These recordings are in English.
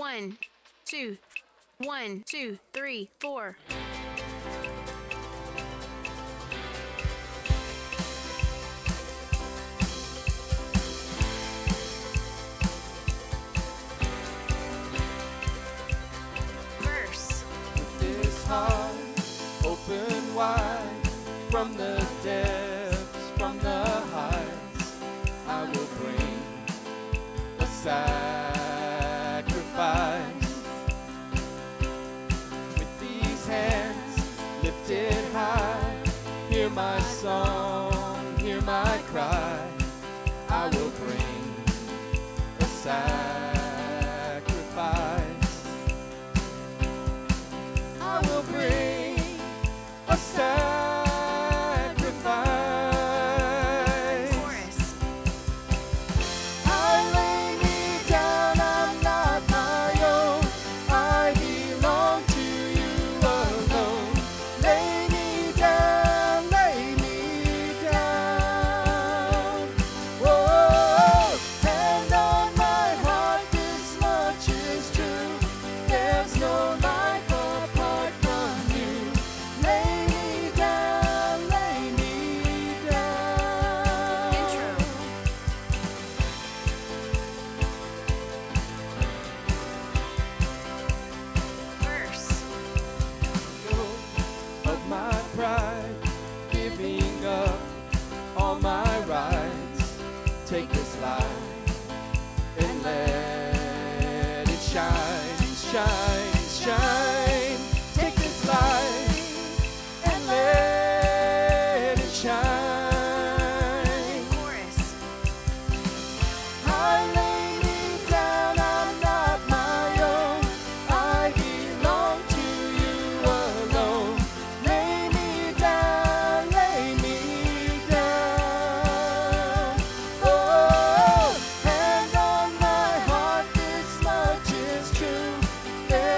1, 2, 1, 2, 3, 4. Verse. With this heart open wide, from the depths, from the heights, I will bring a sacrifice. With these hands lifted high, hear my song, hear my cry. I will bring a sacrifice. I will bring a sacrifice. Chorus. I lay me down, I'm not my own. I belong to you alone. Lay me down, lay me down. Whoa, hand on my heart, this much is true. There's no life apart from you. Lay me down, lay me down. Intro. Verse. Of my pride, giving up all my rights. Take this life and let it shine, shine, shine. Take this life and let it shine. Chorus. I lay me down, I'm not my own. I belong to you alone. Lay me down, lay me down. Oh, hand on my heart, this much is true.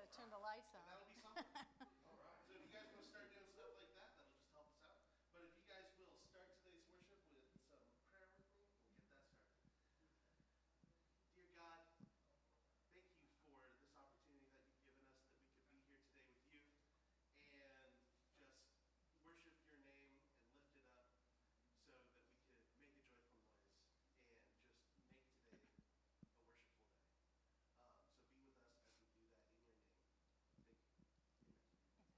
gotta turn the lights on. That'll be something. All right. So if you guys want to start doing stuff like that, that'll just help us out. But if you guys will start today's worship with some prayer with me, we'll get that started. Dear God, thank you for this opportunity that you've given us, that we could be here today with you and just worship your name and lift it up so that we could make a joyful noise and just make today a worshipful day. So be with us as we do that in your name. Thank you. Amen.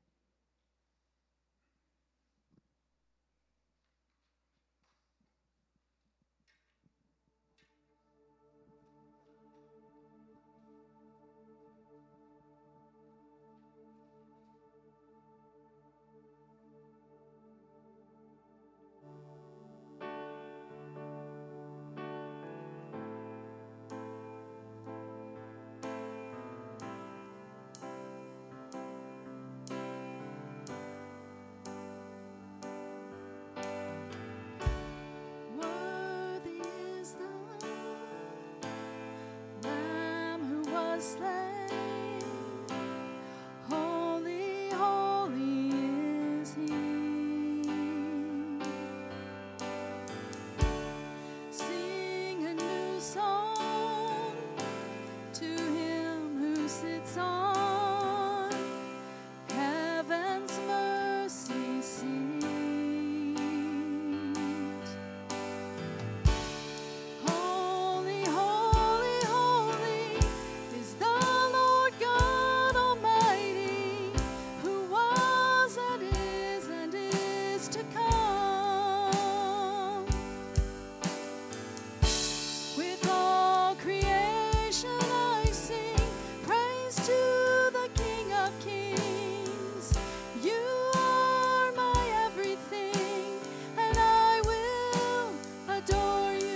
Worthy is the Lamb who was slain. Holy, holy is He. Sing a new song to Him who sits on heaven's mercy seat. Holy, holy, holy is the Lord God Almighty, who was and is to come. With all creation I sing praise to the King of Kings. You are my everything, and I will adore you.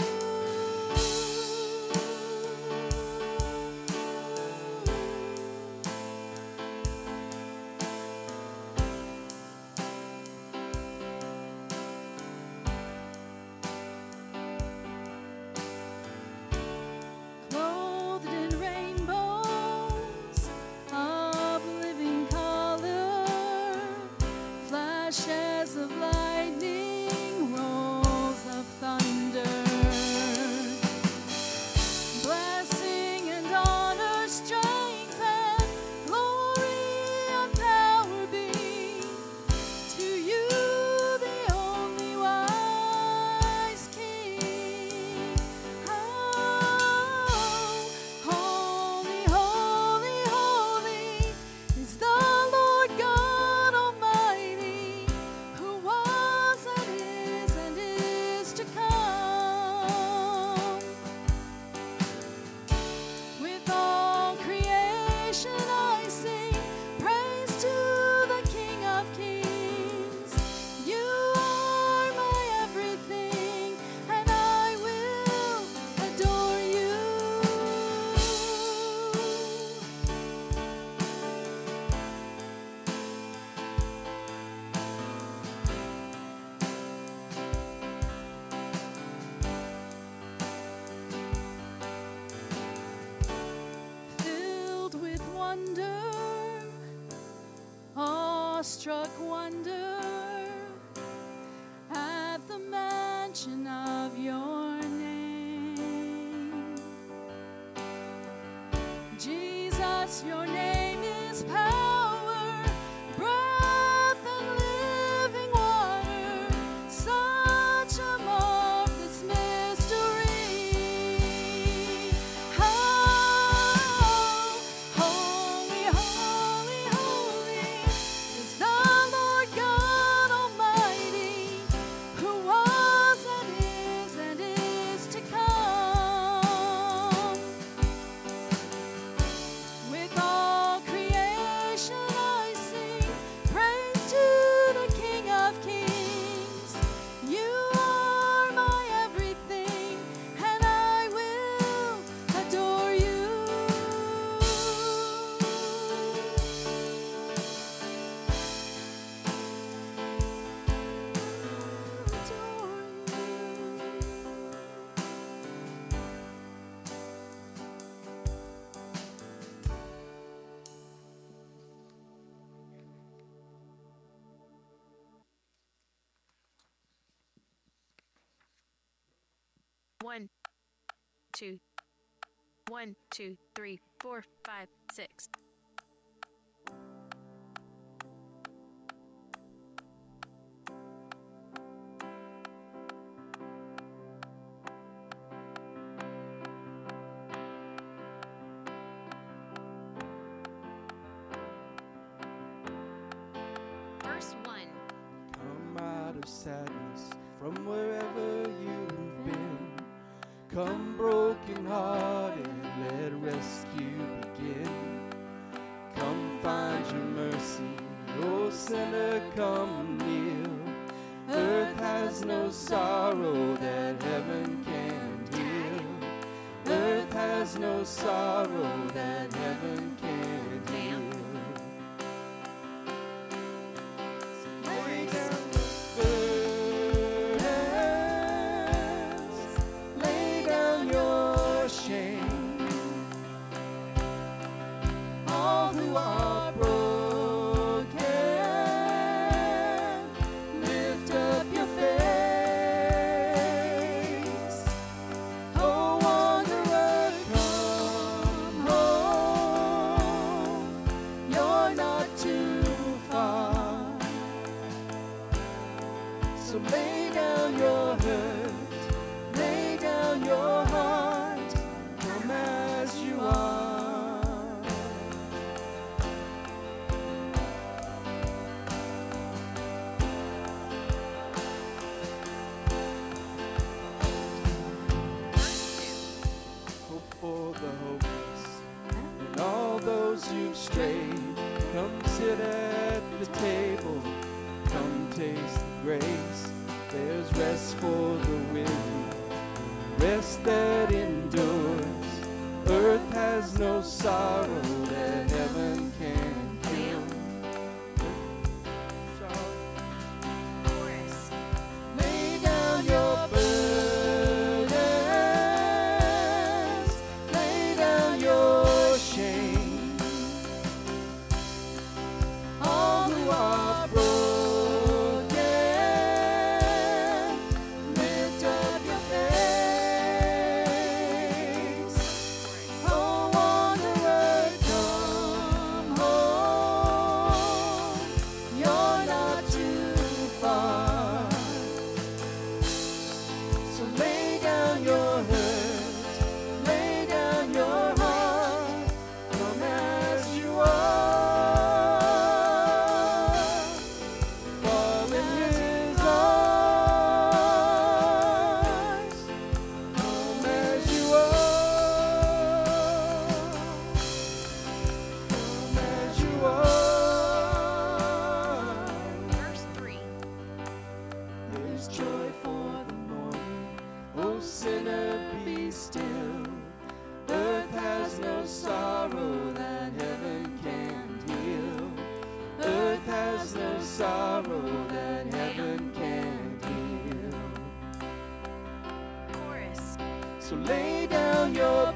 Clothed in rainbows of living color, flashes of lightning, rolls of thunder. Blessing and honor, strength and glory and power be to you, the only wise King. Holy, holy, holy is the Lord God Almighty, who was and is to come. With all creation I sing praise to the King of Kings. You are my everything, and I will adore you. Filled with wonder, awestruck wonder at the mention of your name. Jesus, your name is power, breath and living water, such a marvelous mystery. Holy, holy, holy is the Lord God Almighty, who was and is to come. With all creation 1, 2, 1, 2, 3, 4, 5, 6. Verse 1. Come out of sadness from wherever you've been. Come broken hearted, let rescue begin. Come find your mercy, oh sinner, come kneel. Earth has no sorrow that heaven can't heal. Earth has no sorrow that heaven can't heal. Lay down your burdens, lay down your shame. All who are broken, lift up your face. Oh, wanderer, come home. You're not too far. So lay down your hurt, lay down your heart, come as you are. Hope for the hopeless and all those who've strayed. Come sit at the table, come taste the grace. There's rest for the weary, rest that endures. Earth has no sorrow that heaven can heal. Chorus. Lay down your burdens, lay down your shame. All who are broken, lift up your face. Oh, wanderer, come home. You're not too far. So lay down your hurt, lay down your heart, come as you are. Fall in His arms, come as you are. Come as you are. Verse 3. There's joy for the morning, oh sinner, be still. Earth has no sorrow that heaven can't heal. Earth has no sorrow that heaven can't heal. Chorus. So lay down your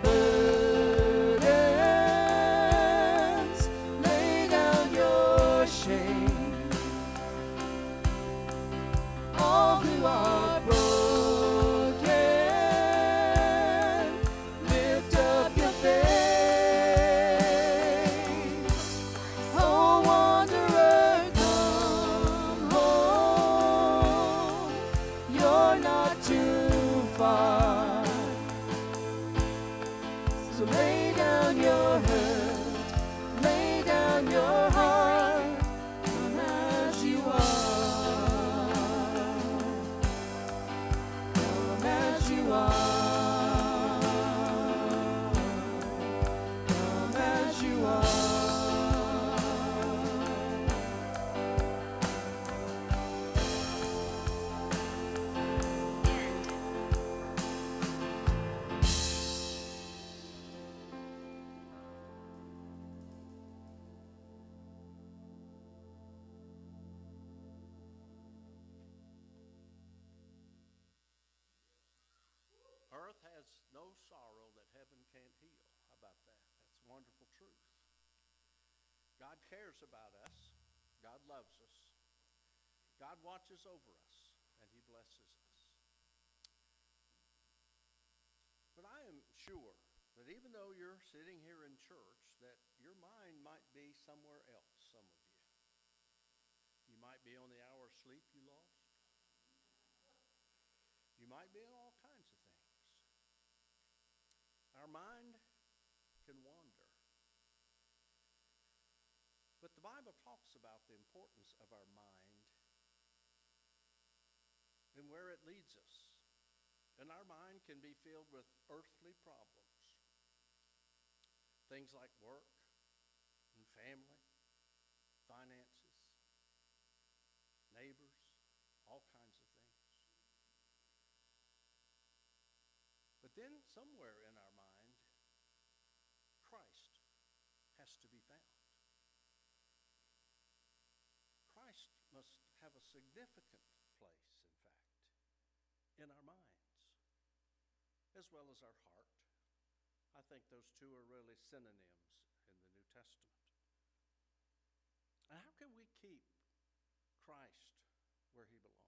burdens, lay down your shame. All who are broken, lift up your face. Oh, wanderer, come home. You're not too far. So lay down your hurt, lay down your heart, come as you are. Come as you are. Come as you are. End. Earth has no sorrow that heaven can't heal. How about that? That's wonderful truth. God cares about us. God loves us. God watches over us, and He blesses us. though you're sitting here in church, that your mind might be somewhere else, some of you. You might be on the hour of sleep you lost. You might be in all kinds of things. Our mind can wander. But the Bible talks about the importance of our mind and where it leads us. And our mind can be filled with earthly problems. Things like work and family, finances, neighbors, all kinds of things. But then somewhere in our mind, Christ has to be found. Christ must have a significant place, in fact, in our minds, as well as our heart. I think those two are really synonyms in the New Testament. And how can we keep Christ where he belongs?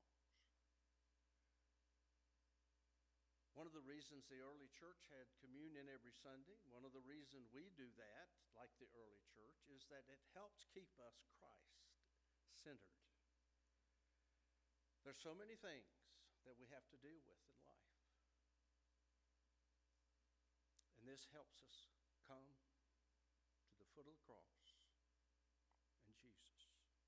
One of the reasons the early church had communion every Sunday, one of the reasons we do that, like the early church, is that it helps keep us Christ-centered. There's so many things that we have to deal with in life. And this helps us come to the foot of the cross and Jesus.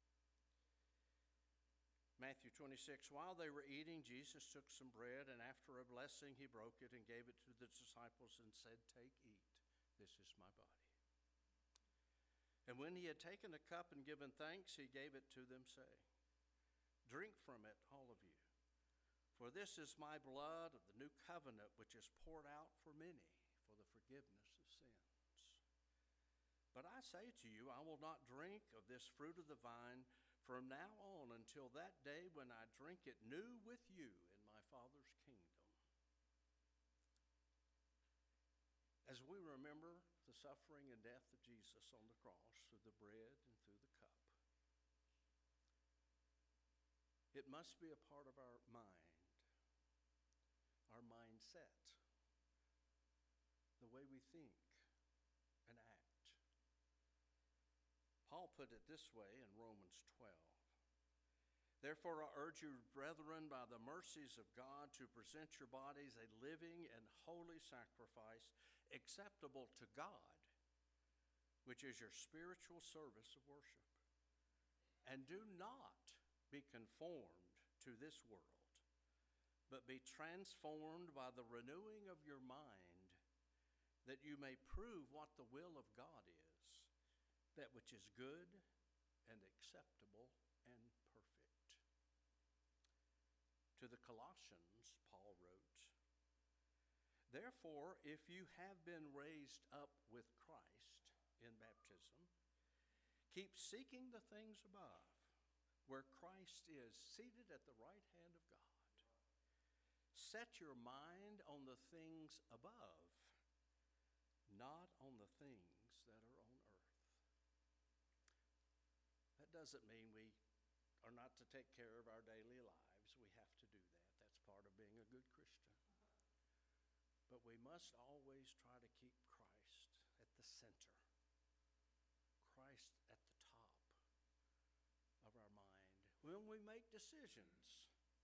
Matthew 26, while they were eating, Jesus took some bread, and after a blessing, he broke it and gave it to the disciples and said, "Take, eat. This is my body." And when he had taken a cup and given thanks, he gave it to them, saying, "Drink from it, all of you. For this is my blood of the new covenant, which is poured out for many for the forgiveness of sins. But I say to you, I will not drink of this fruit of the vine from now on until that day when I drink it new with you in my Father's kingdom." As we remember the suffering and death of Jesus on the cross through the bread and through the cup, it must be a part of our mind, our mindset, the way we think and act. Paul put it this way in Romans 12. Therefore, I urge you, brethren, by the mercies of God, to present your bodies a living and holy sacrifice, acceptable to God, which is your spiritual service of worship. And do not be conformed to this world, but be transformed by the renewing of your mind, that you may prove what the will of God is, that which is good and acceptable and perfect. To the Colossians, Paul wrote, therefore, if you have been raised up with Christ in baptism, keep seeking the things above, where Christ is seated at the right hand of God. Set your mind on the things above, not on the things that are on earth. That doesn't mean we are not to take care of our daily lives. We have to do that. That's part of being a good Christian. But we must always try to keep Christ at the center, Christ at the top of our mind. When we make decisions,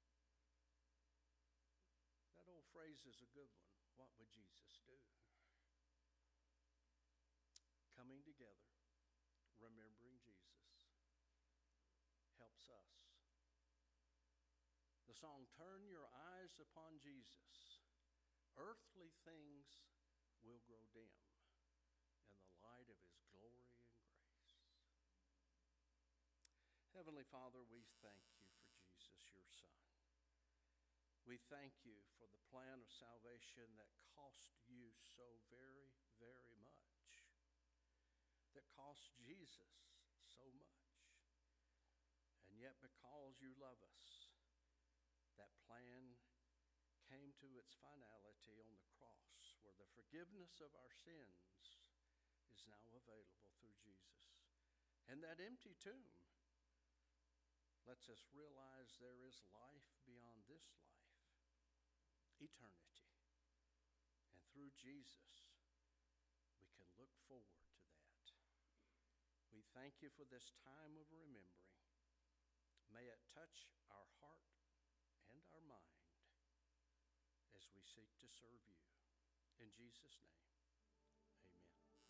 that old phrase is a good one. What would Jesus do? Coming together, remembering Jesus, helps us. The song, "Turn Your Eyes Upon Jesus." Earthly things will grow dim in the light of his glory and grace. Heavenly Father, we thank you for Jesus, your Son. We thank you for the plan of salvation that cost you so very, very much, that cost Jesus so much. And yet, because you love us, that plan came to its finality on the cross, where the forgiveness of our sins is now available through Jesus. And that empty tomb lets us realize there is life beyond this life, eternity. And through Jesus, forward to that. We thank you for this time of remembering. May it touch our heart and our mind as we seek to serve you. In Jesus' name, amen.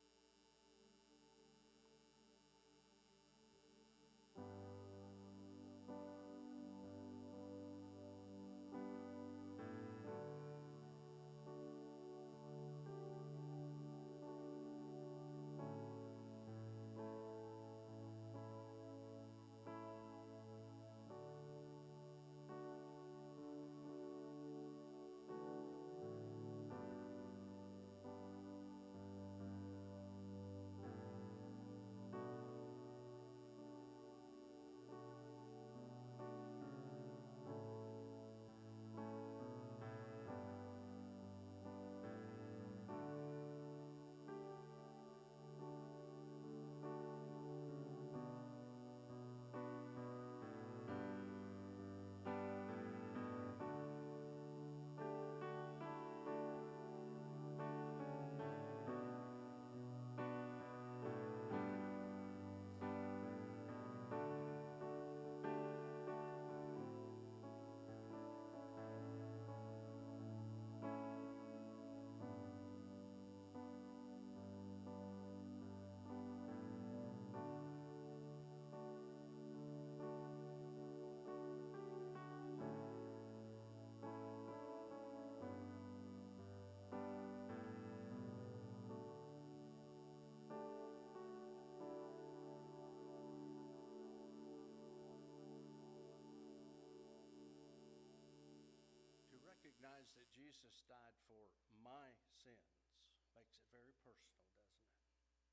To recognize that Jesus died for my sins makes it very personal, doesn't it?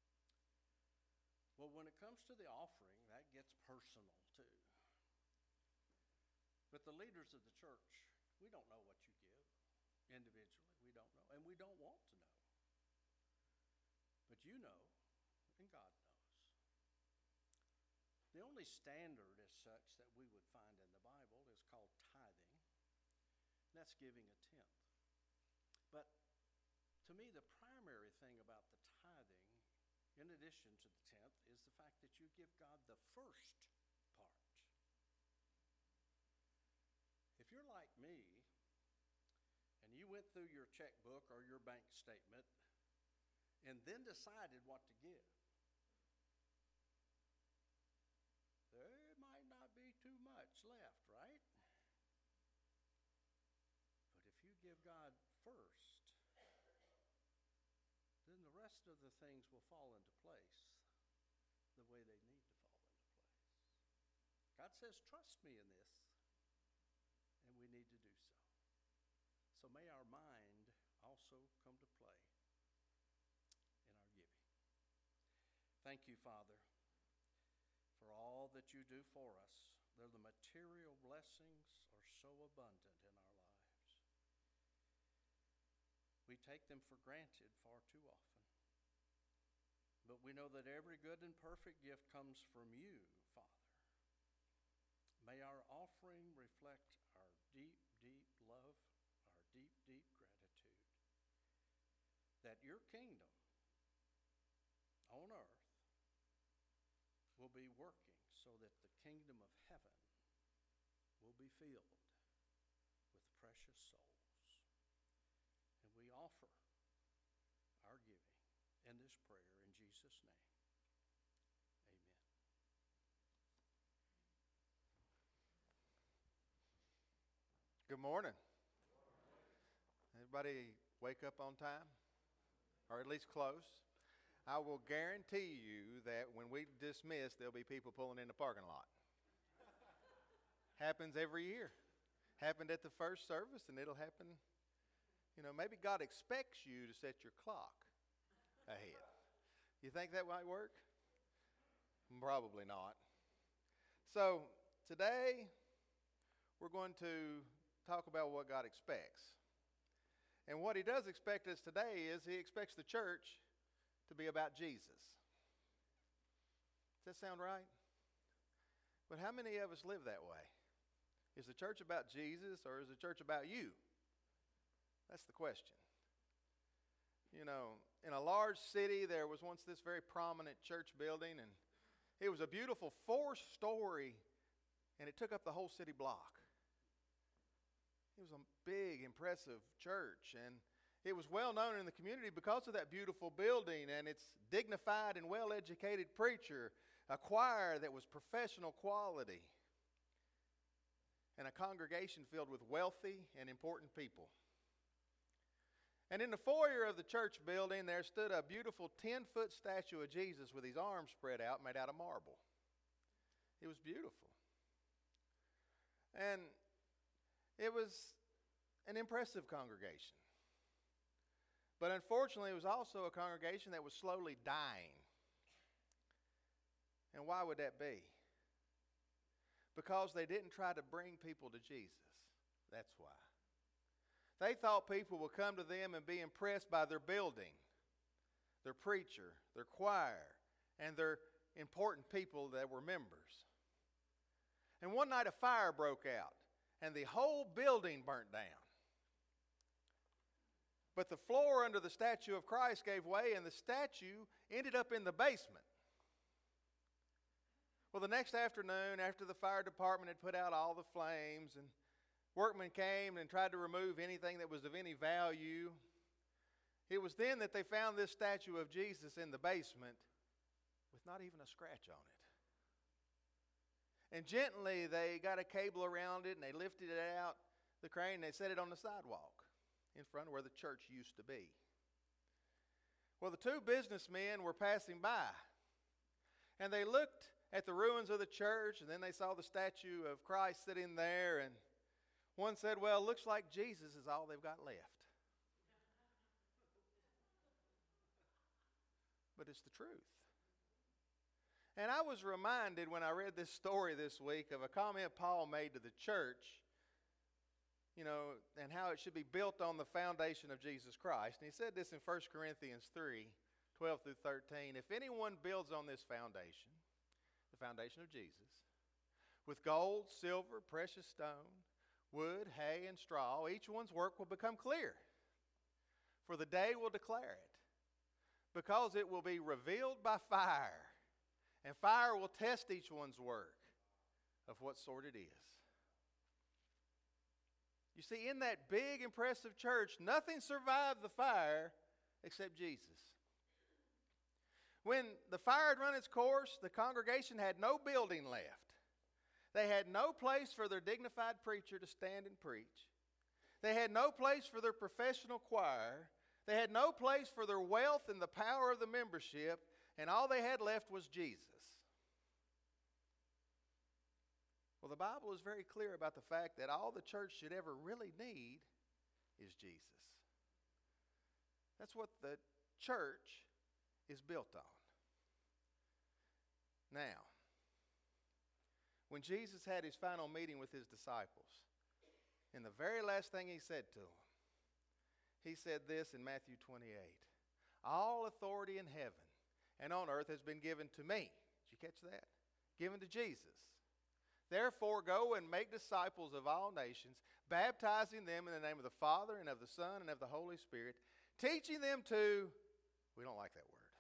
Well, when it comes to the offering, that gets personal too. But the leaders of the church, we don't know what you give individually. We don't know, and we don't want to know. But you know, and God knows. The only standard as such that we would find in the Bible is called tithing. That's giving a tenth. But to me, the primary thing about the tithing, in addition to the tenth, is the fact that you give God the first part. If you're like me, and you went through your checkbook or your bank statement, and then decided what to give, there might not be too much left, right? But if you give God first, then the rest of the things will fall into place the way they need to fall into place. God says, trust me in this, and we need to do so. So may our mind also come to play in our giving. Thank you, Father, for all that you do for us. The material blessings are so abundant in our lives. We take them for granted far too often. But we know that every good and perfect gift comes from you, Father. May our offering reflect our deep, deep love, our deep, deep gratitude, that your kingdom on earth will be working so that the kingdom of heaven will be filled with precious souls. And we offer our giving in this prayer in Jesus' name. Amen. Good morning. Everybody wake up on time? Or at least close? I will guarantee you that when we dismiss, there'll be people pulling in the parking lot. Happens every year. Happened at the first service, and it'll happen. You know, maybe God expects you to set your clock ahead. You think that might work? Probably not. So today, we're going to talk about what God expects. And what he does expect us today is he expects the church to be about Jesus. Does that sound right? But how many of us live that way? Is the church about Jesus, or is the church about you? That's the question. You know, in a large city, there was once this very prominent church building, and it was a beautiful 4-story, and it took up the whole city block. It was a big, impressive church, and it was well known in the community because of that beautiful building and its dignified and well-educated preacher, a choir that was professional quality, and a congregation filled with wealthy and important people. And in the foyer of the church building, there stood a beautiful 10-foot statue of Jesus with his arms spread out, made out of marble. It was beautiful. And it was an impressive congregation. But unfortunately, it was also a congregation that was slowly dying. And why would that be? Because they didn't try to bring people to Jesus. That's why. They thought people would come to them and be impressed by their building, their preacher, their choir, and their important people that were members. And one night a fire broke out, and the whole building burnt down. But the floor under the statue of Christ gave way, and the statue ended up in the basement. Well, the next afternoon, after the fire department had put out all the flames, and workmen came and tried to remove anything that was of any value, it was then that they found this statue of Jesus in the basement with not even a scratch on it. And gently they got a cable around it, and they lifted it out the crane, and they set it on the sidewalk in front of where the church used to be. Well, the two businessmen were passing by, and they looked at the ruins of the church, and then they saw the statue of Christ sitting there, and one said, well, looks like Jesus is all they've got left. But it's the truth. And I was reminded when I read this story this week of a comment Paul made to the church, and how it should be built on the foundation of Jesus Christ. And he said this in 1 Corinthians 3, 12 through 13. If anyone builds on this foundation, the foundation of Jesus, with gold, silver, precious stone, wood, hay, and straw, each one's work will become clear. For the day will declare it, because it will be revealed by fire, and fire will test each one's work of what sort it is. You see, in that big, impressive church, nothing survived the fire except Jesus. When the fire had run its course, the congregation had no building left. They had no place for their dignified preacher to stand and preach. They had no place for their professional choir. They had no place for their wealth and the power of the membership, and all they had left was Jesus. Well, the Bible is very clear about the fact that all the church should ever really need is Jesus. That's what the church is built on. Now, when Jesus had his final meeting with his disciples, and the very last thing he said to them, he said this in Matthew 28. All authority in heaven and on earth has been given to me. Did you catch that? Given to Jesus. Therefore, go and make disciples of all nations, baptizing them in the name of the Father and of the Son and of the Holy Spirit, teaching them to, we don't like that word,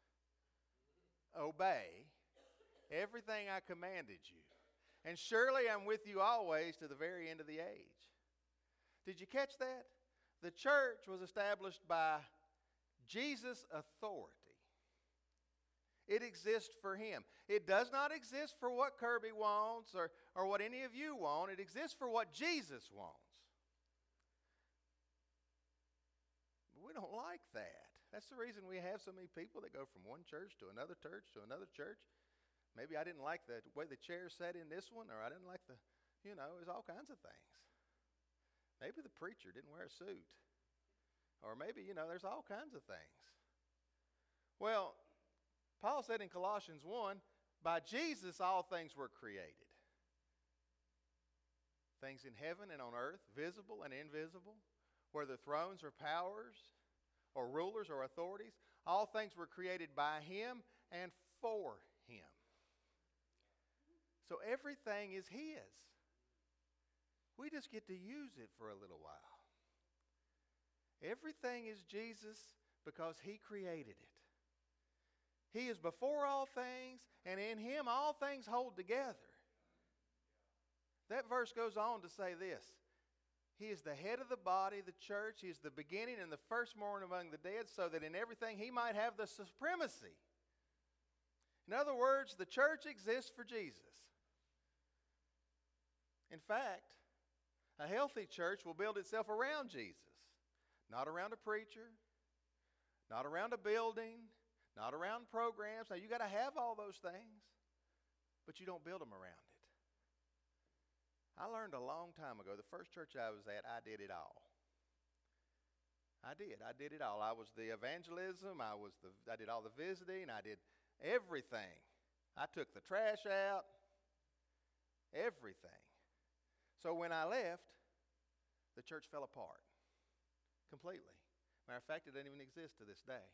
obey everything I commanded you. And surely I'm with you always to the very end of the age. Did you catch that? The church was established by Jesus' authority. It exists for him. It does not exist for what Kirby wants or what any of you want. It exists for what Jesus wants. But we don't like that. That's the reason we have so many people that go from one church to another church to another church. Maybe I didn't like the way the chair sat in this one, or I didn't like there's all kinds of things. Maybe the preacher didn't wear a suit. Or maybe, there's all kinds of things. Well, Paul said in Colossians 1, by Jesus all things were created. Things in heaven and on earth, visible and invisible, whether thrones or powers or rulers or authorities, all things were created by him and for him. So everything is his. We just get to use it for a little while. Everything is Jesus because He created it. He is before all things, and in Him all things hold together. That verse goes on to say this. He is the head of the body, the church. He is the beginning and the firstborn among the dead, so that in everything He might have the supremacy. In other words, the church exists for Jesus. In fact, a healthy church will build itself around Jesus, not around a preacher, not around a building, not around programs. Now, you got to have all those things, but you don't build them around it. I learned a long time ago, the first church I was at, I did it all. I did it all. I was the evangelism, I did all the visiting, I did everything. I took the trash out, everything. So when I left, the church fell apart completely. Matter of fact, it doesn't even exist to this day.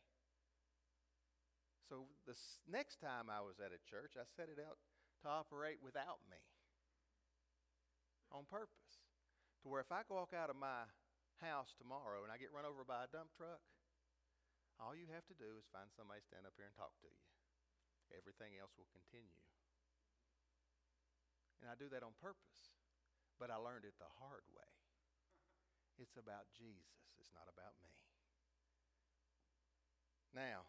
So the next time I was at a church, I set it out to operate without me. On purpose. To where if I walk out of my house tomorrow and I get run over by a dump truck, all you have to do is find somebody stand up here and talk to you. Everything else will continue. And I do that on purpose. But I learned it the hard way. It's about Jesus. It's not about me. Now,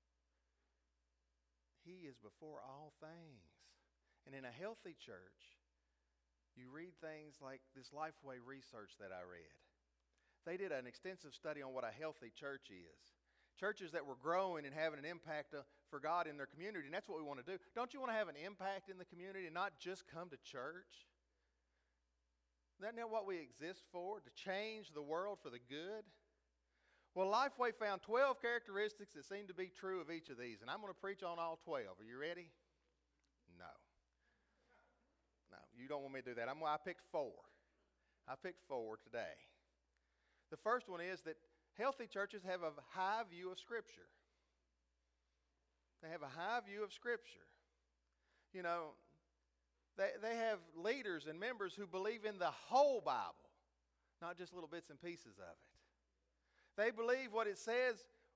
He is before all things. And in a healthy church, you read things like this Lifeway research that I read. They did an extensive study on what a healthy church is. Churches that were growing and having an impact for God in their community. And that's what we want to do. Don't you want to have an impact in the community and not just come to church? Isn't that what we exist for? To change the world for the good? Well, Lifeway found 12 characteristics that seem to be true of each of these. And I'm going to preach on all 12. Are you ready? No. No, you don't want me to do that. I picked 4. I picked 4 today. The first one is that healthy churches have a high view of Scripture. They have a high view of Scripture. You know, they have leaders and members who believe in the whole Bible, not just little bits and pieces of it. They believe what it says,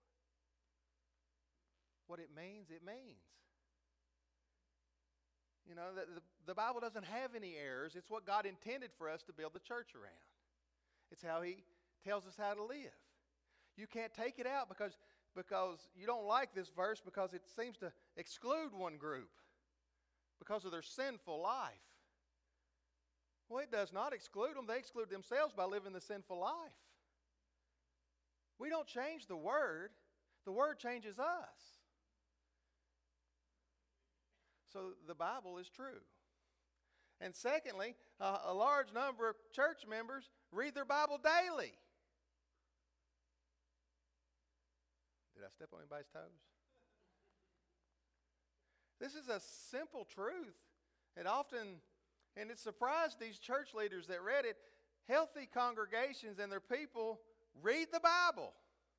what it means, it means. You know, the Bible doesn't have any errors. It's what God intended for us to build the church around. It's how He tells us how to live. You can't take it out because you don't like this verse because it seems to exclude one group because of their sinful life. Well, it does not exclude them. They exclude themselves by living the sinful life. We don't change the Word. The Word changes us. So the Bible is true. And secondly, a large number of church members read their Bible daily. Did I step on anybody's toes? This is a simple truth. And it surprised these church leaders that read it. Healthy congregations and their people read the Bible.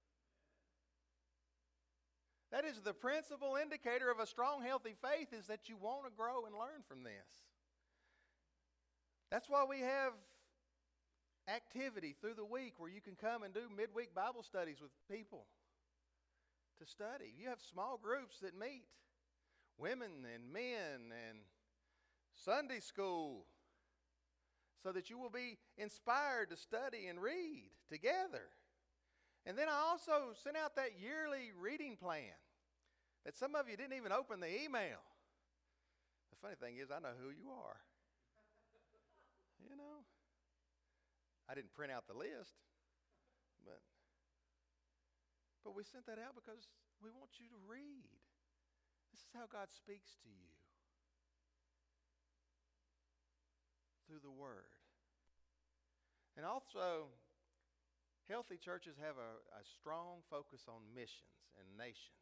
That is the principal indicator of a strong, healthy faith, is that you want to grow and learn from this. That's why we have activity through the week where you can come and do midweek Bible studies with people to study. You have small groups that meet, women and men, and Sunday school, so that you will be inspired to study and read together. And then I also sent out that yearly reading plan that some of you didn't even open the email. The funny thing is, I know who you are. You know, I didn't print out the list, but we sent that out because we want you to read. This is how God speaks to you, through the Word. And also, healthy churches have a strong focus on missions and nations.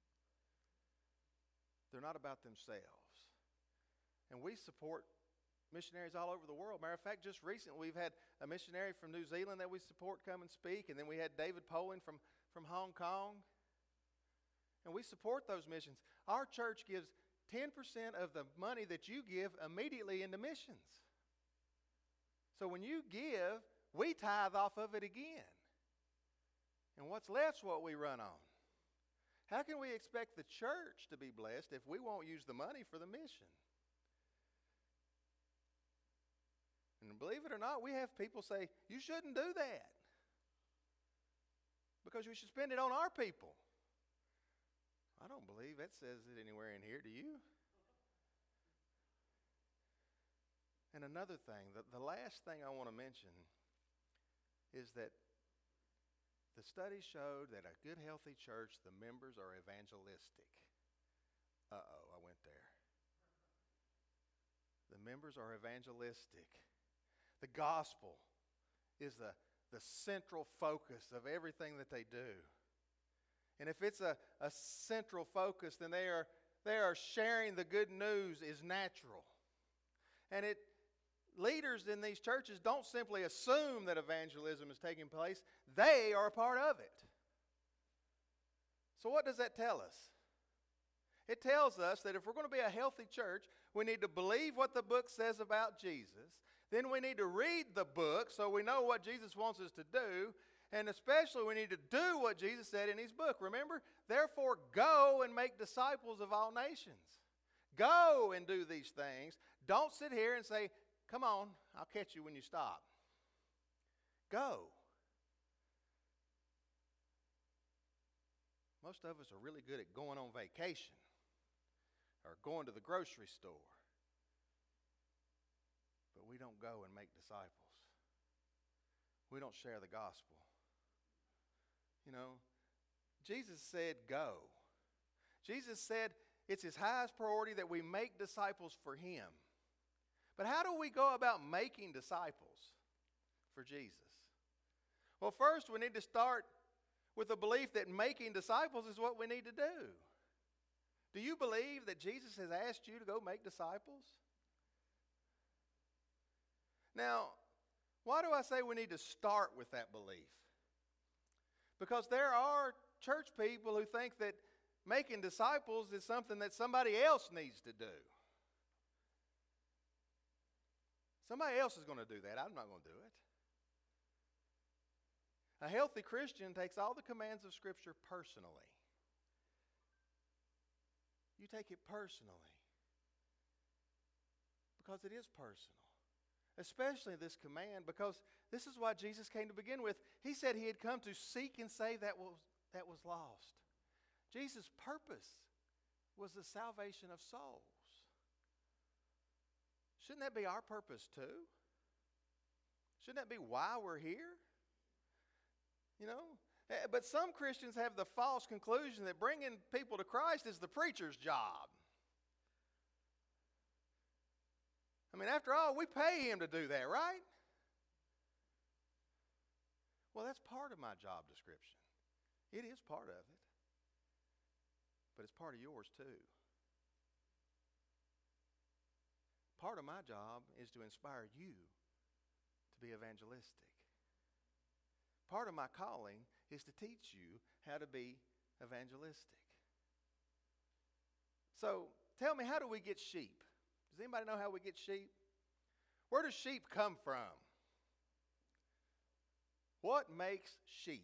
They're not about themselves. And we support missionaries all over the world. Matter of fact, just recently we've had a missionary from New Zealand that we support come and speak, and then we had David Poland from Hong Kong. And we support those missions. Our church gives 10% of the money that you give immediately into missions. So when you give, we tithe off of it again. And what's left's what we run on. How can we expect the church to be blessed if we won't use the money for the mission? And believe it or not, we have people say, you shouldn't do that because you should spend it on our people. I don't believe that says it anywhere in here, do you? And another thing, the last thing I want to mention is that the study showed that a good, healthy church, the members are evangelistic. Uh-oh, I went there. The members are evangelistic. The gospel is the central focus of everything that they do. And if it's a central focus, then they are sharing the good news is natural. And leaders in these churches don't simply assume that evangelism is taking place. They are a part of it. So what does that tell us? It tells us that if we're going to be a healthy church, we need to believe what the book says about Jesus. Then we need to read the book so we know what Jesus wants us to do. And especially we need to do what Jesus said in his book. Remember? Therefore, go and make disciples of all nations. Go and do these things. Don't sit here and say, come on, I'll catch you when you stop. Go. Most of us are really good at going on vacation or going to the grocery store. But we don't go and make disciples. We don't share the gospel. You know, Jesus said go. Jesus said it's his highest priority that we make disciples for him. But how do we go about making disciples for Jesus? Well, first we need to start with the belief that making disciples is what we need to do. Do you believe that Jesus has asked you to go make disciples? Now, why do I say we need to start with that belief? Because there are church people who think that making disciples is something that somebody else needs to do. Somebody else is going to do that. I'm not going to do it. A healthy Christian takes all the commands of Scripture personally. You take it personally. Because it is personal. Especially this command, because this is why Jesus came to begin with. He said he had come to seek and save that was lost. Jesus' purpose was the salvation of souls. Shouldn't that be our purpose too? Shouldn't that be why we're here? You know? But some Christians have the false conclusion that bringing people to Christ is the preacher's job. I mean, after all, we pay him to do that, right? Well, that's part of my job description. It is part of it. But it's part of yours too. Part of my job is to inspire you to be evangelistic. Part of my calling is to teach you how to be evangelistic. So, tell me, how do we get sheep? Does anybody know how we get sheep? Where do sheep come from? What makes sheep?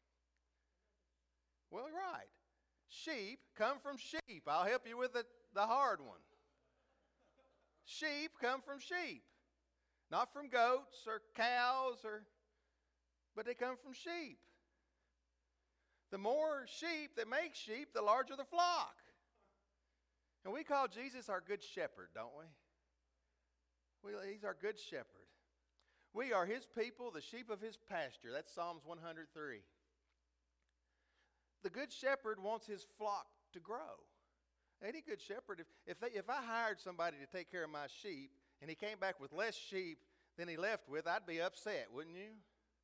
Well, right. Sheep come from sheep. I'll help you with the hard one. Sheep come from sheep. Not from goats or cows, but they come from sheep. The more sheep that make sheep, the larger the flock. And we call Jesus our good shepherd, don't we? He's our good shepherd. We are his people, the sheep of his pasture. That's Psalms 103. The good shepherd wants his flock to grow. Any good shepherd, if I hired somebody to take care of my sheep and he came back with less sheep than he left with, I'd be upset, wouldn't you?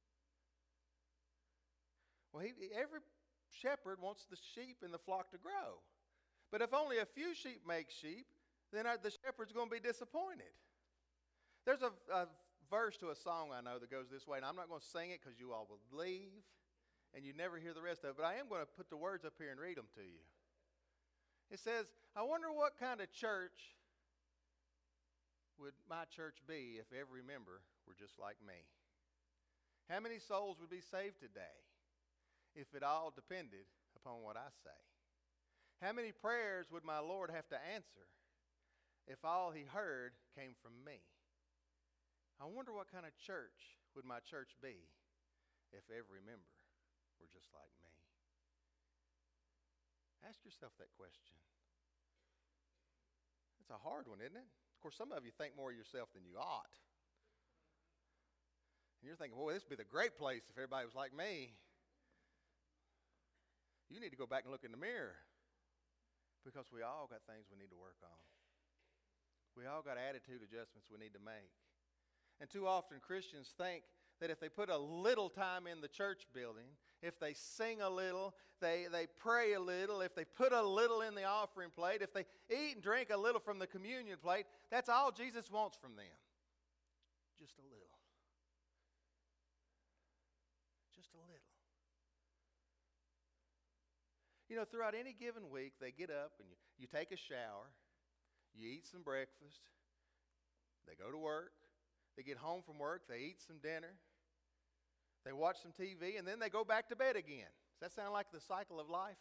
Well, every shepherd wants the sheep in the flock to grow. But if only a few sheep make sheep, then the shepherd's going to be disappointed. There's a verse to a song I know that goes this way, and I'm not going to sing it because you all will leave and you never hear the rest of it, but I am going to put the words up here and read them to you. It says, I wonder what kind of church would my church be if every member were just like me? How many souls would be saved today if it all depended upon what I say? How many prayers would my Lord have to answer if all he heard came from me? I wonder what kind of church would my church be if every member were just like me? Ask yourself that question. It's a hard one, isn't it? Of course, some of you think more of yourself than you ought. And you're thinking, boy, this would be the great place if everybody was like me. You need to go back and look in the mirror, because we all got things we need to work on. We all got attitude adjustments we need to make. And too often Christians think that if they put a little time in the church building, if they sing a little, they pray a little, if they put a little in the offering plate, if they eat and drink a little from the communion plate, that's all Jesus wants from them. Just a little. Just a little. You know, throughout any given week, they get up and you take a shower, you eat some breakfast, they go to work, they get home from work, they eat some dinner, they watch some TV, and then they go back to bed again. Does that sound like the cycle of life?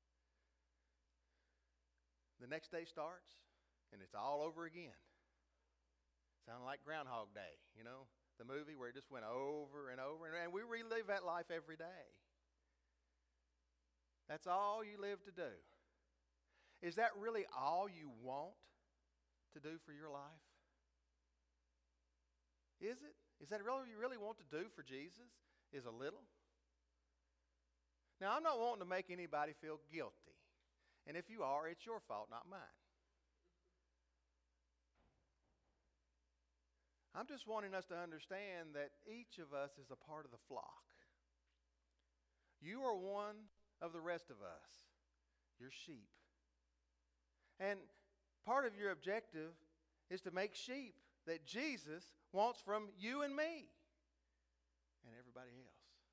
The next day starts, and it's all over again. Sound like Groundhog Day, you know, the movie where it just went over and over, and we relive that life every day. That's all you live to do. Is that really all you want to do for your life? Is it? Is that really what you really want to do for Jesus? Is a little? Now, I'm not wanting to make anybody feel guilty. And if you are, it's your fault, not mine. I'm just wanting us to understand that each of us is a part of the flock. You are one of the rest of us. You're sheep. And part of your objective is to make sheep that Jesus wants from you and me and everybody else.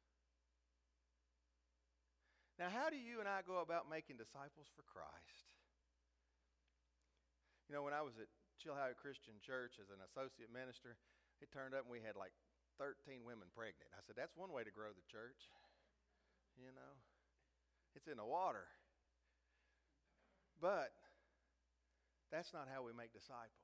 Now, how do you and I go about making disciples for Christ? You know, when I was at Chilhowie Christian Church as an associate minister, it turned up and we had like 13 women pregnant. I said, that's one way to grow the church. You know, it's in the water. But that's not how we make disciples.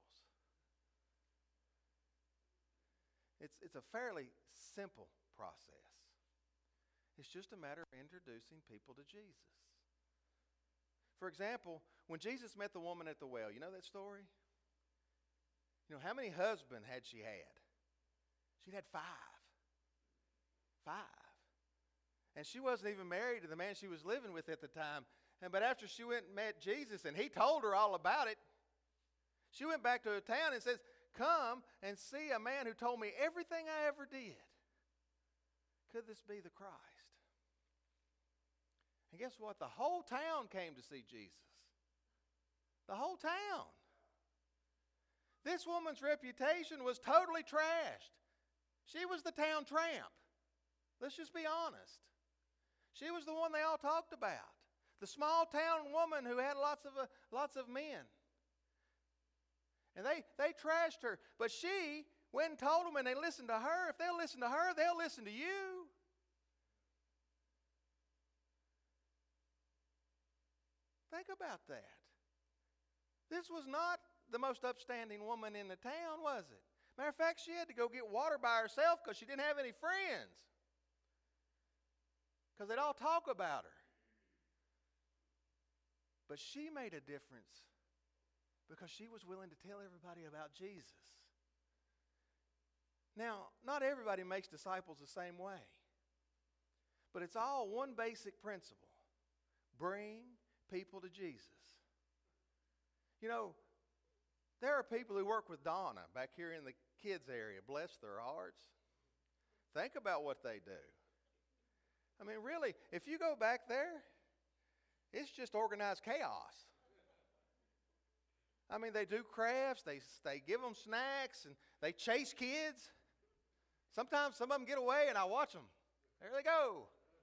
It's a fairly simple process. It's just a matter of introducing people to Jesus. For example, when Jesus met the woman at the well, you know that story? You know, how many husbands had she had? She'd had 5. 5. And she wasn't even married to the man she was living with at the time. But after she went and met Jesus and he told her all about it, she went back to her town and says, come and see a man who told me everything I ever did. Could this be the Christ? And guess what? The whole town came to see Jesus. The whole town. This woman's reputation was totally trashed. She was the town tramp. Let's just be honest. She was the one they all talked about. The small town woman who had lots of men. And they trashed her. But she went and told them, and they listened to her. If they'll listen to her, they'll listen to you. Think about that. This was not the most upstanding woman in the town, was it? Matter of fact, she had to go get water by herself because she didn't have any friends. Because they'd all talk about her. But she made a difference because she was willing to tell everybody about Jesus. Now, not everybody makes disciples the same way. But it's all one basic principle. Bring people to Jesus. You know, there are people who work with Donna back here in the kids area. Bless their hearts. Think about what they do. I mean, really, if you go back there, it's just organized chaos. I mean, they do crafts, they give them snacks, and they chase kids. Sometimes some of them get away, and I watch them. There they go.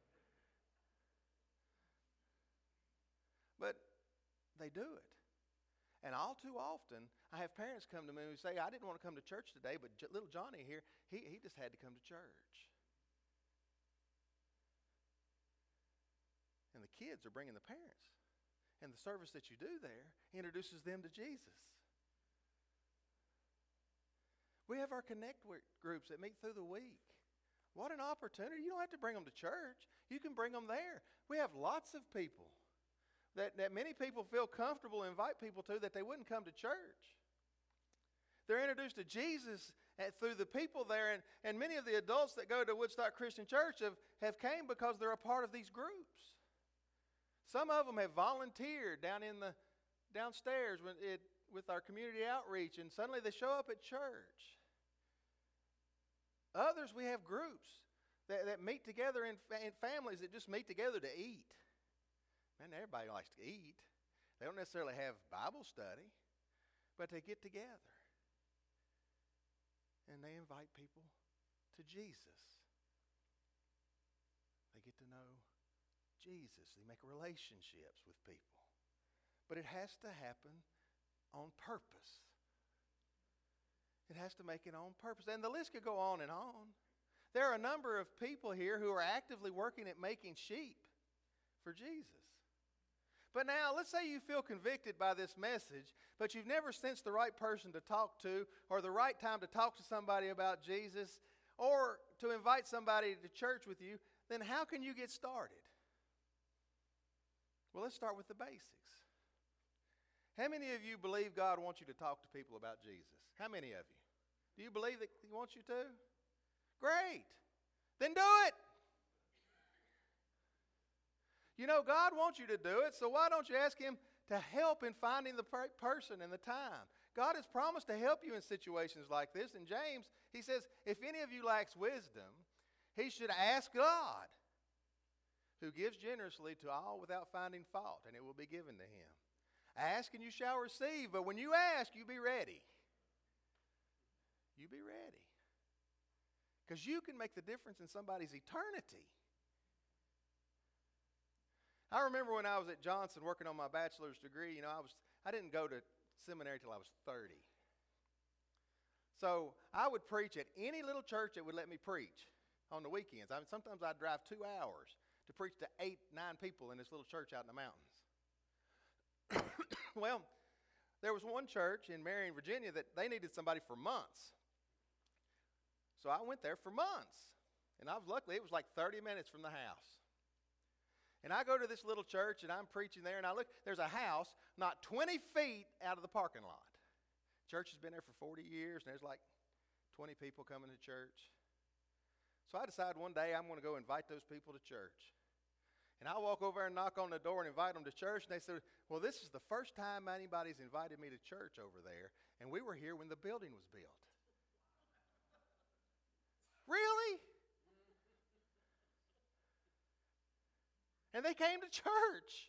But they do it. And all too often, I have parents come to me who say, I didn't want to come to church today, but little Johnny here, he just had to come to church. kids are bringing the parents. And the service that you do there introduces them to Jesus. We have our connect groups that meet through the week. What an opportunity. You don't have to bring them to church. You can bring them there. We have lots of people that many people feel comfortable to invite people to that they wouldn't come to church. They're introduced to Jesus through the people there, and many of the adults that go to Woodstock Christian Church have came because they're a part of these groups. Some of them have volunteered downstairs with our community outreach, and suddenly they show up at church. Others, we have groups that meet together in families that just meet together to eat. Man, everybody likes to eat. They don't necessarily have Bible study, but they get together. And they invite people to Jesus. They get to know Jesus. They make relationships with people. But it has to happen on purpose. It has to make it on purpose. And the list could go on and on. There are a number of people here who are actively working at making sheep for Jesus. But now, let's say you feel convicted by this message, but you've never sensed the right person to talk to, or the right time to talk to somebody about Jesus, or to invite somebody to church with you, then how can you get started? Well, let's start with the basics. How many of you believe God wants you to talk to people about Jesus? How many of you? Do you believe that He wants you to? Great. Then do it. You know, God wants you to do it, so why don't you ask Him to help in finding the person and the time? God has promised to help you in situations like this. In James, he says, if any of you lacks wisdom, he should ask God, who gives generously to all without finding fault, and it will be given to him. Ask and you shall receive, but when you ask, you be ready. You be ready. Because you can make the difference in somebody's eternity. I remember when I was at Johnson working on my bachelor's degree, I didn't go to seminary till I was 30. So I would preach at any little church that would let me preach on the weekends. Sometimes I'd drive 2 hours to preach to 8, 9 people in this little church out in the mountains. Well, there was one church in Marion, Virginia that they needed somebody for months. So I went there for months. And luckily, it was like 30 minutes from the house. And I go to this little church, and I'm preaching there, and I look, there's a house not 20 feet out of the parking lot. Church has been there for 40 years, and there's like 20 people coming to church. So I decide one day I'm going to go invite those people to church. And I walk over and knock on the door and invite them to church, and they said, well, this is the first time anybody's invited me to church over there, and we were here when the building was built. Really? And they came to church.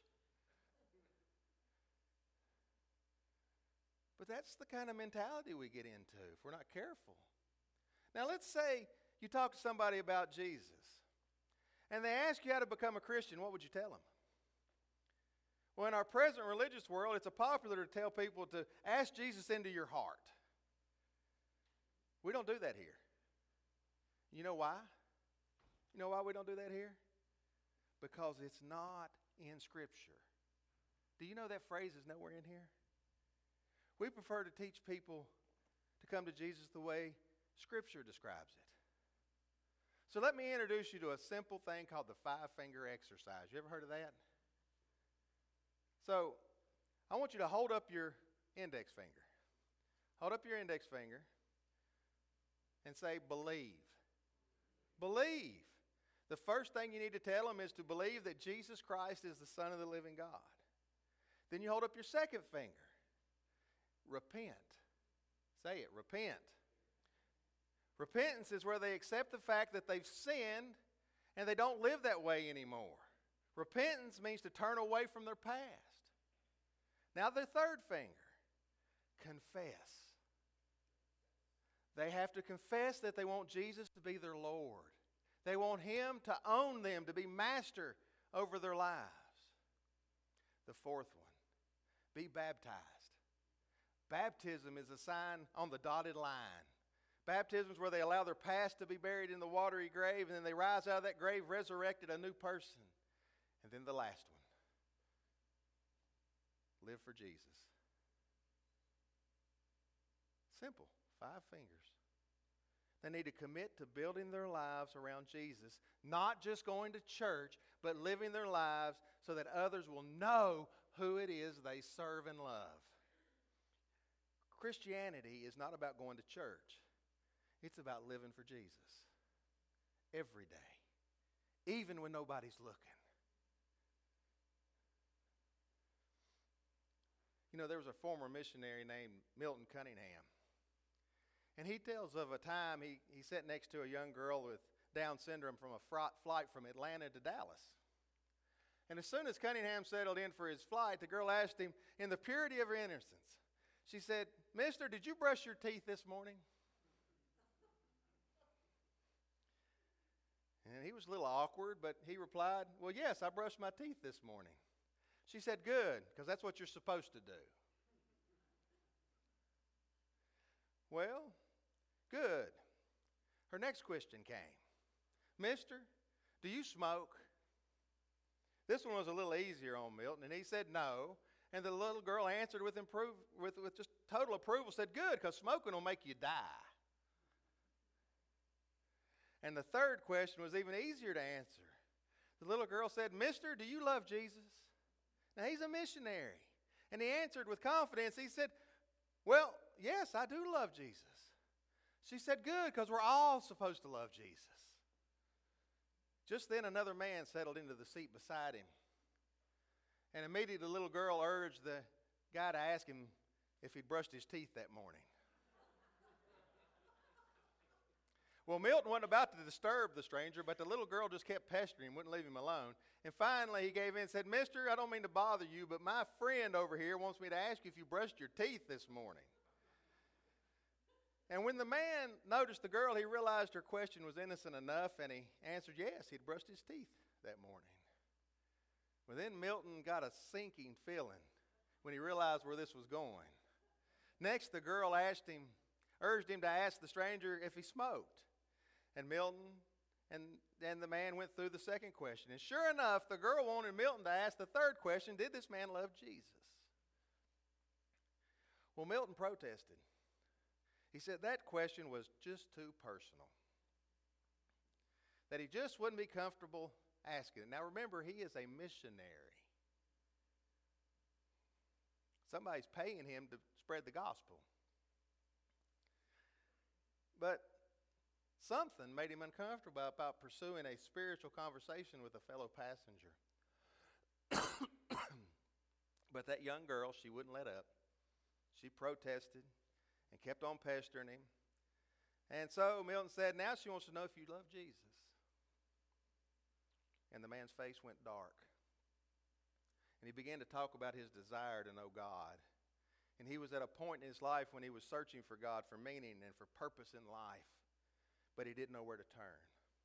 But that's the kind of mentality we get into if we're not careful. Now, let's say you talk to somebody about Jesus, and they ask you how to become a Christian. What would you tell them? Well, in our present religious world, it's popular to tell people to ask Jesus into your heart. We don't do that here. You know why? You know why we don't do that here? Because it's not in Scripture. Do you know that phrase is nowhere in here? We prefer to teach people to come to Jesus the way Scripture describes it. So let me introduce you to a simple thing called the 5-finger exercise. You ever heard of that? So I want you to hold up your index finger. Hold up your index finger and say, believe. Believe. The first thing you need to tell them is to believe that Jesus Christ is the Son of the living God. Then you hold up your second finger. Repent. Say it, repent. Repentance is where they accept the fact that they've sinned and they don't live that way anymore. Repentance means to turn away from their past. Now their third finger, confess. They have to confess that they want Jesus to be their Lord. They want Him to own them, to be master over their lives. The fourth one, be baptized. Baptism is a sign on the dotted line. Baptism is where they allow their past to be buried in the watery grave, and then they rise out of that grave resurrected, a new person. And then the last one. Live for Jesus. Simple. 5 fingers. They need to commit to building their lives around Jesus, not just going to church, but living their lives so that others will know who it is they serve and love. Christianity is not about going to church. It's about living for Jesus every day, even when nobody's looking. You know, there was a former missionary named Milton Cunningham. And he tells of a time he sat next to a young girl with Down syndrome from a flight from Atlanta to Dallas. And as soon as Cunningham settled in for his flight, the girl asked him, in the purity of her innocence, she said, "Mister, did you brush your teeth this morning?" And he was a little awkward, but he replied, "Well, yes, I brushed my teeth this morning." She said, "Good, because that's what you're supposed to do." Well, good. Her next question came. "Mister, do you smoke?" This one was a little easier on Milton, and he said no. And the little girl answered with just total approval, said, "Good, because smoking will make you die." And the third question was even easier to answer. The little girl said, "Mister, do you love Jesus?" Now, he's a missionary. And he answered with confidence. He said, "Well, yes, I do love Jesus." She said, "Good, because we're all supposed to love Jesus." Just then, another man settled into the seat beside him. And immediately, the little girl urged the guy to ask him if he'd brushed his teeth that morning. Well, Milton wasn't about to disturb the stranger, but the little girl just kept pestering him, wouldn't leave him alone. And finally, he gave in and said, "Mister, I don't mean to bother you, but my friend over here wants me to ask you if you brushed your teeth this morning." And when the man noticed the girl, he realized her question was innocent enough, and he answered yes, he'd brushed his teeth that morning. Well, then Milton got a sinking feeling when he realized where this was going. Next, the girl urged him to ask the stranger if he smoked. And Milton and the man went through the second question. And sure enough, the girl wanted Milton to ask the third question, did this man love Jesus? Well, Milton protested. He said that question was just too personal, that he just wouldn't be comfortable asking it. Now remember, he is a missionary. Somebody's paying him to spread the gospel. But something made him uncomfortable about pursuing a spiritual conversation with a fellow passenger. But that young girl, she wouldn't let up. She protested and kept on pestering him. And so Milton said, now she wants to know if you love Jesus. And the man's face went dark. And he began to talk about his desire to know God. And he was at a point in his life when he was searching for God, for meaning and for purpose in life. But he didn't know where to turn.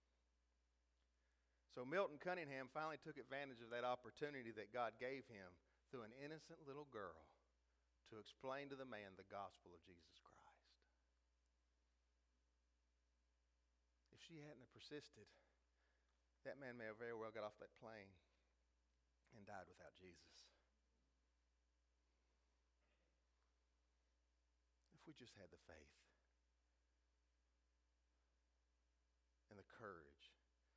So Milton Cunningham finally took advantage of that opportunity that God gave him through an innocent little girl to explain to the man the gospel of Jesus Christ. If she hadn't have persisted, that man may have very well got off that plane and died without Jesus. If we just had the faith and the courage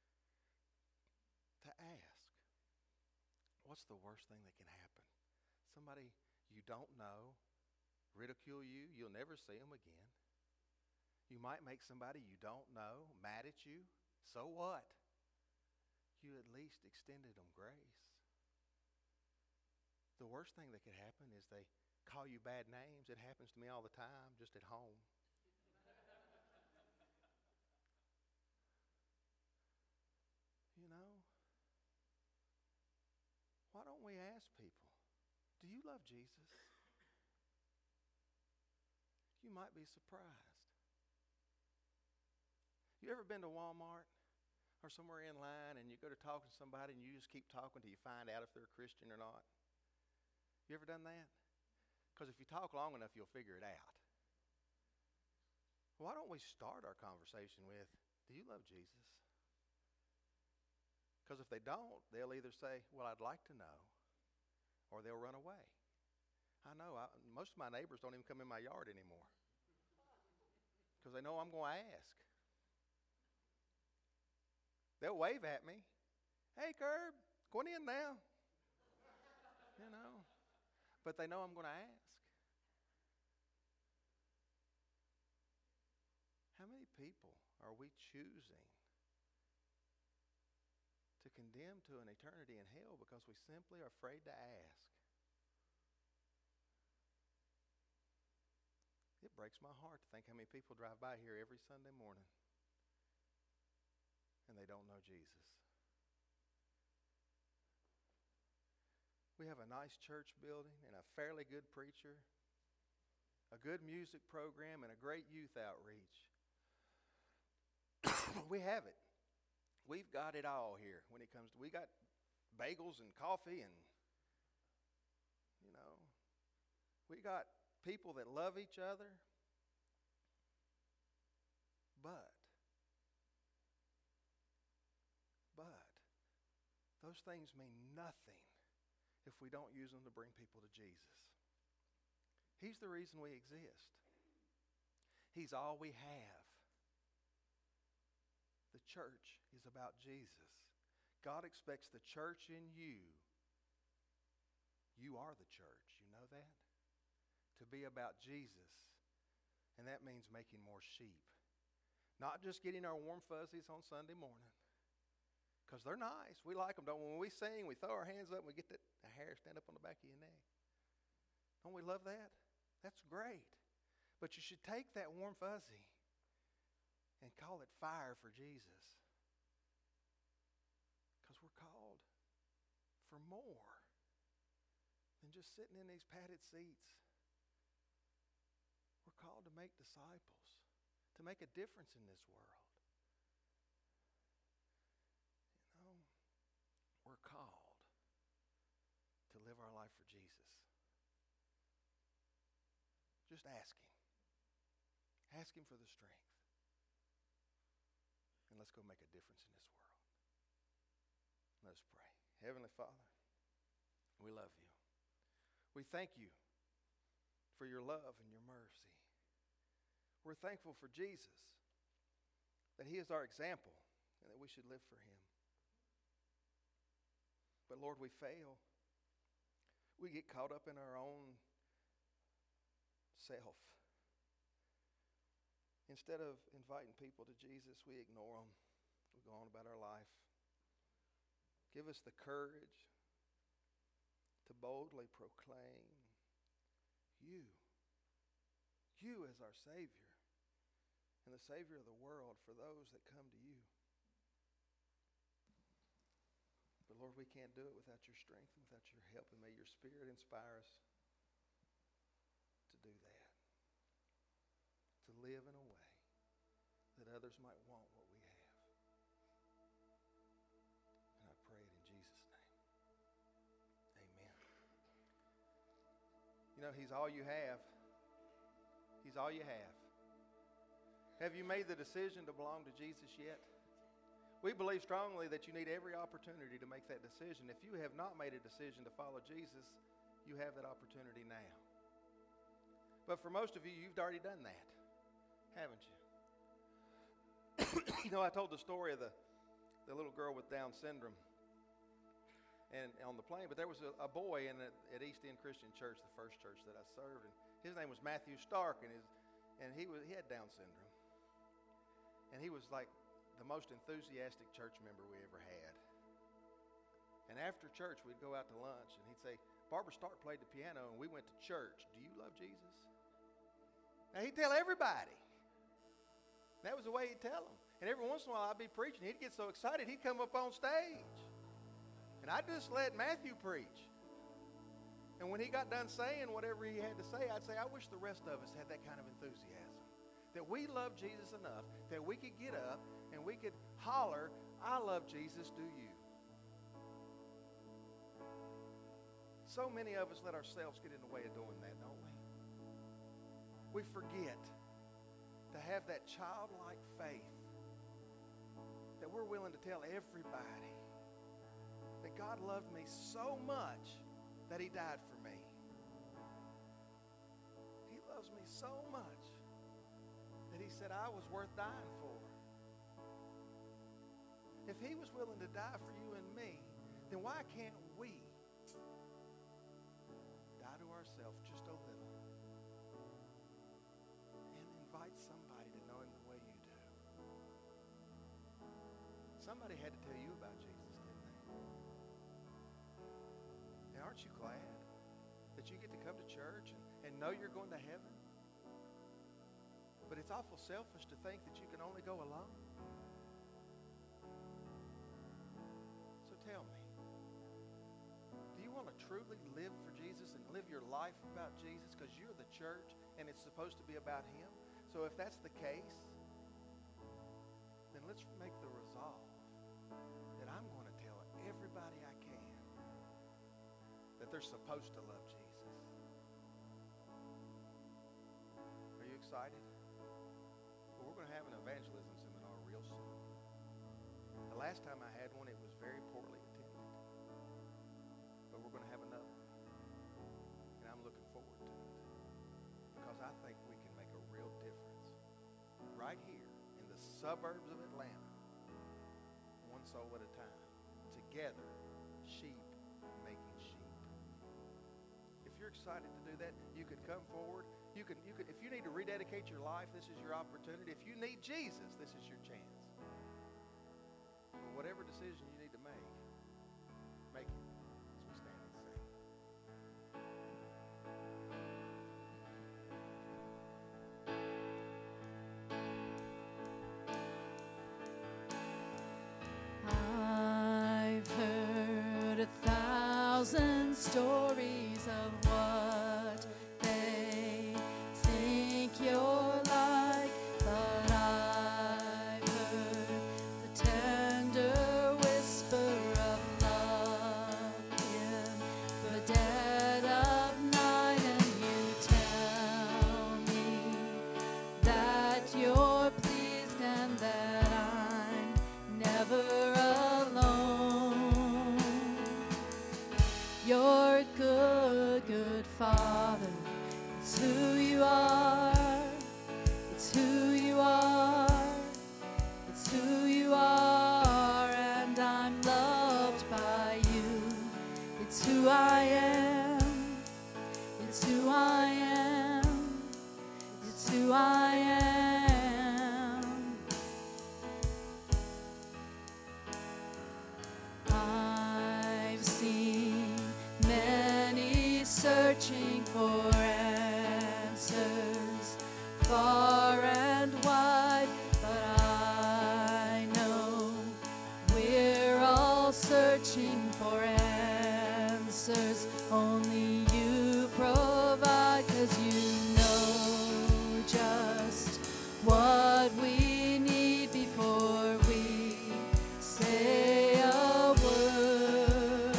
to ask, what's the worst thing that can happen? Somebody you don't know ridicule you, you'll never see them again. You might make somebody you don't know mad at you. So what? You at least extended them grace. The worst thing that could happen is they call you bad names. It happens to me all the time, just at home. You know, why don't we ask people, do you love Jesus? You might be surprised. You ever been to Walmart or somewhere in line and you go to talk to somebody and you just keep talking till you find out if they're a Christian or not? You ever done that? Because if you talk long enough, you'll figure it out. Why don't we start our conversation with, do you love Jesus? Because if they don't, they'll either say, well, I'd like to know, or they'll run away. I know. Most of my neighbors don't even come in my yard anymore because they know I'm going to ask. They'll wave at me. Hey, Curb, going in now. You know. But they know I'm going to ask. How many people are we choosing to condemn to an eternity in hell because we simply are afraid to ask? It breaks my heart to think how many people drive by here every Sunday morning and they don't know Jesus. We have a nice church building and a fairly good preacher, a good music program, and a great youth outreach. We have it. We've got it all here when it comes to, we got bagels and coffee and, you know, we got people that love each other. But those things mean nothing if we don't use them to bring people to Jesus. He's the reason we exist. He's all we have. The church is about Jesus. God expects the church in you. You are the church. You know that? To be about Jesus. And that means making more sheep. Not just getting our warm fuzzies on Sunday morning. Because they're nice. We like them. Don't we? When we sing, we throw our hands up and we get that hair stand up on the back of your neck. Don't we love that? That's great. But you should take that warm fuzzy and call it fire for Jesus. Because we're called for more than just sitting in these padded seats. We're called to make disciples, to make a difference in this world. You know, we're called to live our life for Jesus. Just ask Him. Ask Him for the strength. And let's go make a difference in this world. Let us pray. Heavenly Father, we love you. We thank you for your love and your mercy. We're thankful for Jesus, that He is our example and that we should live for Him. But Lord, we fail. We get caught up in our own self. Instead of inviting people to Jesus, we ignore them. We go on about our life. Give us the courage to boldly proclaim you as our Savior and the Savior of the world for those that come to you. But Lord, we can't do it without your strength and without your help, and may your Spirit inspire us to do that. To live in a way that others might want what we have. And I pray it in Jesus' name. Amen. You know, He's all you have. He's all you have. Have you made the decision to belong to Jesus yet? We believe strongly that you need every opportunity to make that decision. If you have not made a decision to follow Jesus, you have that opportunity now. But for most of you, you've already done that, haven't you? You know, I told the story of the little girl with Down syndrome and on the plane, but there was a boy at East End Christian Church, the first church that I served, and his name was Matthew Stark, and he had Down syndrome. And he was like the most enthusiastic church member we ever had. And after church, we'd go out to lunch, and he'd say, Barbara Stark played the piano, and we went to church. Do you love Jesus? Now, he'd tell everybody. That was the way he'd tell them. And every once in a while, I'd be preaching. He'd get so excited, he'd come up on stage. And I'd just let Matthew preach. And when he got done saying whatever he had to say, I'd say, I wish the rest of us had that kind of enthusiasm. That we love Jesus enough that we could get up and we could holler, I love Jesus, do you? So many of us let ourselves get in the way of doing that, don't we? We forget to have that childlike faith that we're willing to tell everybody loved me so much that He died for me. He loves me so much that He said I was worth dying for. If He was willing to die for you and me, then why can't we die to ourselves just a little and invite somebody to know Him the way you do? Somebody had to tell you about Jesus, didn't they? And aren't you glad that you get to come to church and know you're going to heaven? But it's awful selfish to think that you can only go alone. So tell me, do you want to truly live for Jesus and live your life about Jesus because you're the church and it's supposed to be about Him? So if that's the case, then let's make the resolve that I'm going to tell everybody I can that they're supposed to love Jesus. Are you excited? Well, we're going to have an evangelism seminar real soon. The last time I had one, it was very poorly attended. But we're going to have another one. And I'm looking forward to it. Because I think we can make a real difference right here in the suburbs of Atlanta, one soul at a time. Together, sheep making sheep. If you're excited to do that, you could come forward. You could, if you need to rededicate your life, this is your opportunity. If you need Jesus, this is your chance. But whatever decision you need to make it as we stand and sing. I've heard 1,000 stories of what they think you're like, but I've heard the tender whisper of love in the dead of night, and you tell me that you're pleased and that I'm never alone. You're a good, good Father. It's who you are. It's who you are. It's who you are, and I'm loved by you. It's who I am. It's who I am. It's who I am. I've seen many searching for answers far and wide, but I know we're all searching for answers only you provide, 'cause you know just what we need before we say a word.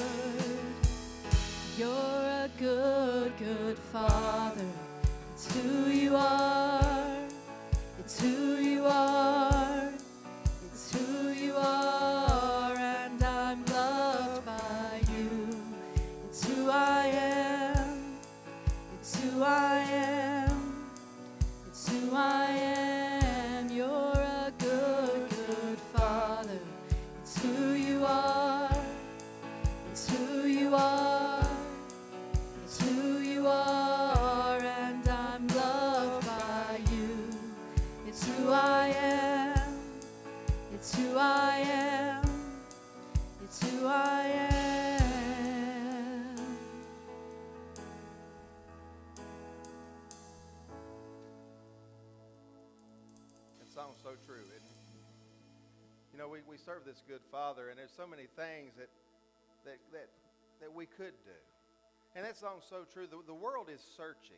You're a good, good Father. It's who you are. It's who you are. It's who you are, and I'm loved by you. It's who I am. It's who I am. It's who I am. You're a good, good Father. It's who you are. It's who you are. It's who you are, and I'm loved by you. It's who I am. It's who I am. It's who I am. That song's so true, isn't it? You know, we serve this good Father, and there's so many things that we could do. And that song's so true. The world is searching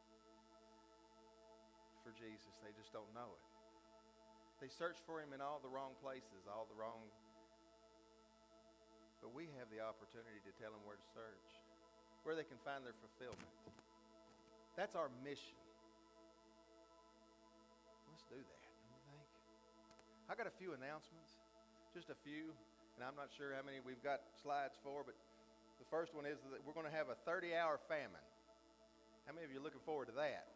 for Jesus. They just don't know it. They search for Him in all the wrong places, all the wrong... But we have the opportunity to tell them where to search, where they can find their fulfillment. That's our mission. Let's do that, don't you think? I got a few announcements, just a few. And I'm not sure how many we've got slides for, but the first one is that we're going to have a 30-hour famine. How many of you are looking forward to that?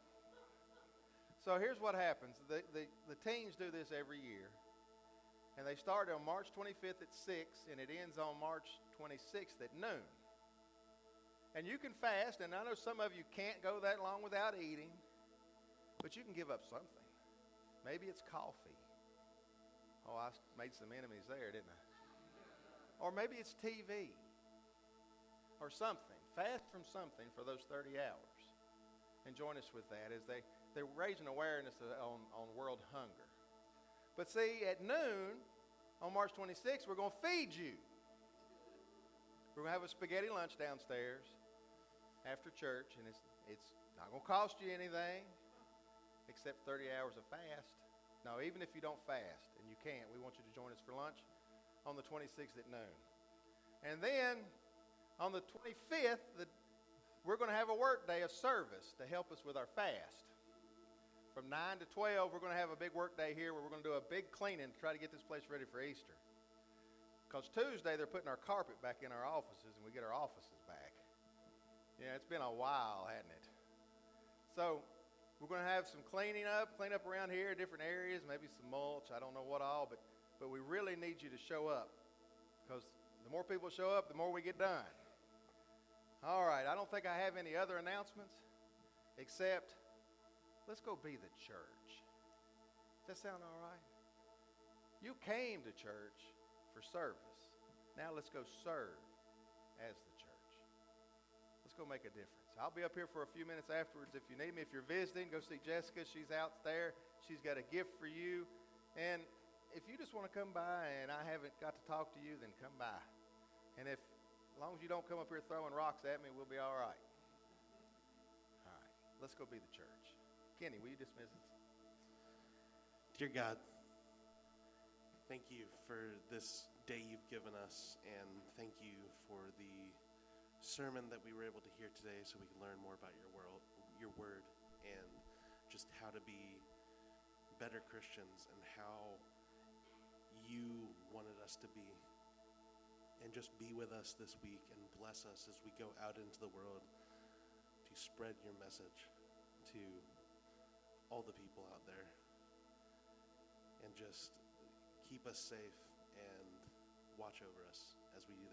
So here's what happens. The teens do this every year. And they start on March 25th at 6, and it ends on March 26th at noon. And you can fast, and I know some of you can't go that long without eating, but you can give up something. Maybe it's coffee. Oh, I made some enemies there, didn't I? Or maybe it's TV or something. Fast from something for those 30 hours. And join us with that as they're raising awareness on world hunger. But see, at noon on March 26th, we're going to feed you. We're going to have a spaghetti lunch downstairs after church, and it's not going to cost you anything except 30 hours of fast. No, even if you don't fast, and you can't, we want you to join us for lunch on the 26th at noon. And then on the 25th, we're going to have a work day of service to help us with our fast. From 9 to 12, we're going to have a big work day here where we're going to do a big cleaning to try to get this place ready for Easter. Because Tuesday, they're putting our carpet back in our offices, and we get our offices back. Yeah, it's been a while, hasn't it? So we're going to have some clean up around here, different areas, maybe some mulch, I don't know what all, but we really need you to show up. Because the more people show up, the more we get done. All right, I don't think I have any other announcements, except let's go be the church. Does that sound all right? You came to church for service. Now let's go serve as the church. Let's go make a difference. I'll be up here for a few minutes afterwards if you need me. If you're visiting, go see Jessica. She's out there. She's got a gift for you. And if you just want to come by and I haven't got to talk to you, then come by. And as long as you don't come up here throwing rocks at me, we'll be all right. All right, let's go be the church. Kenny, will you dismiss us? Dear God, thank you for this day you've given us, and thank you for the sermon that we were able to hear today so we can learn more about your word, and just how to be better Christians and how you wanted us to be. And just be with us this week and bless us as we go out into the world to spread your message to all the people out there. And just keep us safe and watch over us as we do that.